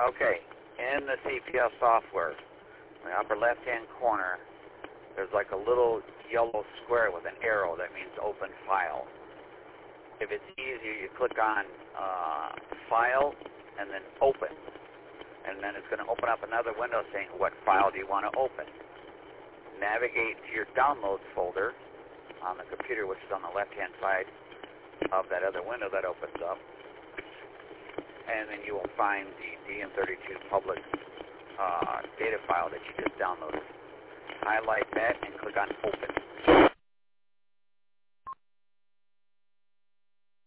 Okay, in the CPS software, in the upper left-hand corner, there's like a little yellow square with an arrow that means open file. If it's easier, you click on File and then Open. And then it's going to open up another window saying, what file do you want to open? Navigate to your Downloads folder on the computer, which is on the left-hand side of that other window that opens up. And then you will find the DM32 public data file that you just downloaded. Highlight that and click on Open.